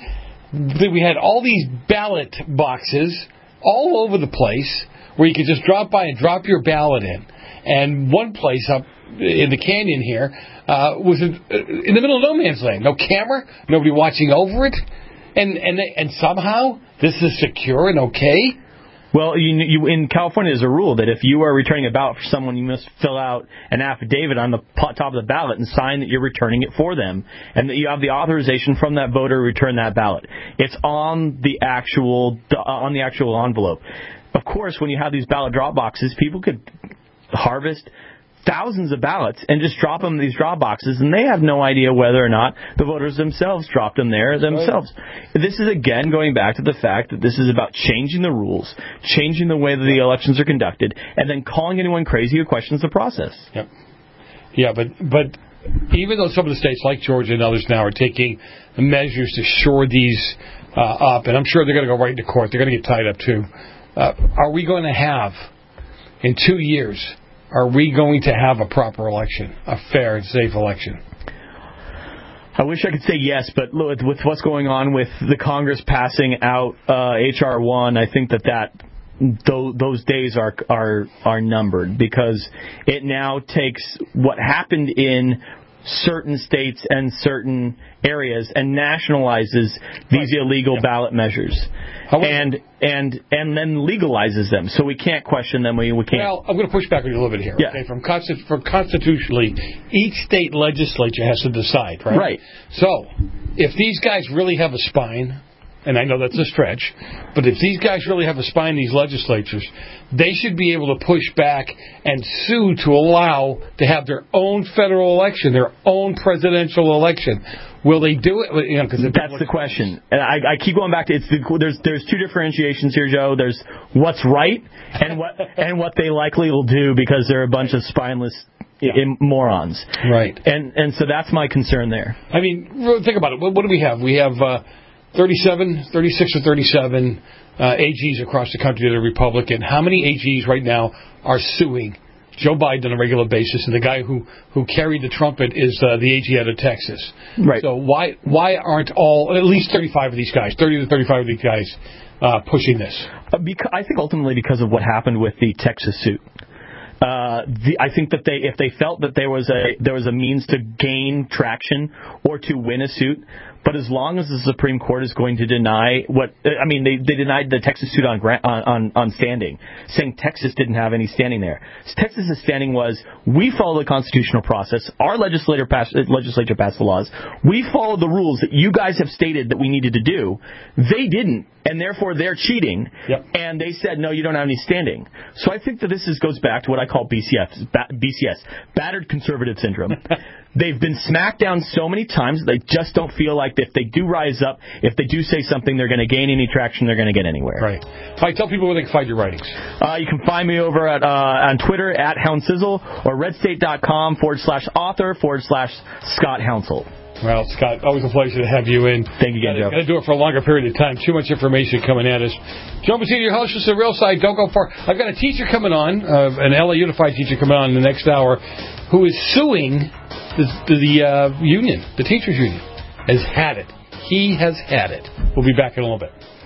We had all these ballot boxes all over the place where you could just drop by and drop your ballot in. And one place up in the canyon here uh, was in, in the middle of no man's land. No camera, nobody watching over it. And and they, and somehow this is secure and okay? Well, you, you, in California, there's a rule that if you are returning a ballot for someone, you must fill out an affidavit on the top of the ballot and sign that you're returning it for them, and that you have the authorization from that voter to return that ballot. It's on the actual uh, on the actual envelope. Of course, when you have these ballot drop boxes, people could harvest thousands of ballots and just drop them in these drop boxes, and they have no idea whether or not the voters themselves dropped them there themselves. Right. This is, again, going back to the fact that this is about changing the rules, changing the way that the elections are conducted, and then calling anyone crazy who questions the process. Yep. Yeah, but but even though some of the states like Georgia and others now are taking measures to shore these uh, up, and I'm sure they're going to go right into court, they're going to get tied up too, uh, are we going to have, in two years, are we going to have a proper election, a fair and safe election? I wish I could say yes, but with, with what's going on with the Congress passing out uh, H R one, I think that, that th- those days are, are are numbered, because it now takes what happened in certain states and certain areas and nationalizes these right. illegal yeah. ballot measures. And and and then legalizes them, so we can't question them. We, we can't. Well, I'm going to push back on you a little bit here. Yeah. Okay, from, consti- from constitutionally, each state legislature has to decide, right? Right. So, if these guys really have a spine, and I know that's a stretch, but if these guys really have a spine, these legislatures, they should be able to push back and sue to allow to have their own federal election, their own presidential election. Will they do it? You know, 'cause that's the question. And I, I keep going back to it's the, there's there's two differentiations here, Joe. There's what's right and what and what they likely will do, because they're a bunch of spineless yeah. morons. Right. And and so that's my concern there. I mean, think about it. What, what do we have? We have uh, thirty-seven, thirty-six or thirty-seven uh, A Gs across the country that are Republican. How many A Gs right now are suing Joe Biden on a regular basis, and the guy who, who carried the trumpet is uh, the A G out of Texas. Right. So why why aren't all, at least thirty-five of these guys, thirty to thirty-five of these guys, uh, pushing this? Uh, because, I think ultimately because of what happened with the Texas suit. Uh, the, I think that they, if they felt that there was a there was a means to gain traction or to win a suit, but as long as the Supreme Court is going to deny what I mean, they, they denied the Texas suit on, on on standing, saying Texas didn't have any standing there. Texas's standing was, we follow the constitutional process. Our legislature passed legislature passed the laws. We followed the rules that you guys have stated that we needed to do. They didn't, and therefore they're cheating. Yep. And they said, no, you don't have any standing. So I think that this is, goes back to what I call B C S, B C S, battered conservative syndrome. They've been smacked down so many times that they just don't feel like if they do rise up, if they do say something, they're going to gain any traction, they're going to get anywhere. Right. All right, tell people where they can find your writings. Uh, you can find me over at uh, on Twitter at HoundSizzle or redstate.com forward slash author forward slash Scott Hounsel. Well, Scott, always a pleasure to have you in. Thank you again, Joe. Got to do it for a longer period of time. Too much information coming at us. Joe Messina, your host, is The Real Side. Don't go far. I've got a teacher coming on, uh, an L A Unified teacher coming on in the next hour, who is suing the, the uh, union, the teachers union. Has had it. He has had it. We'll be back in a little bit.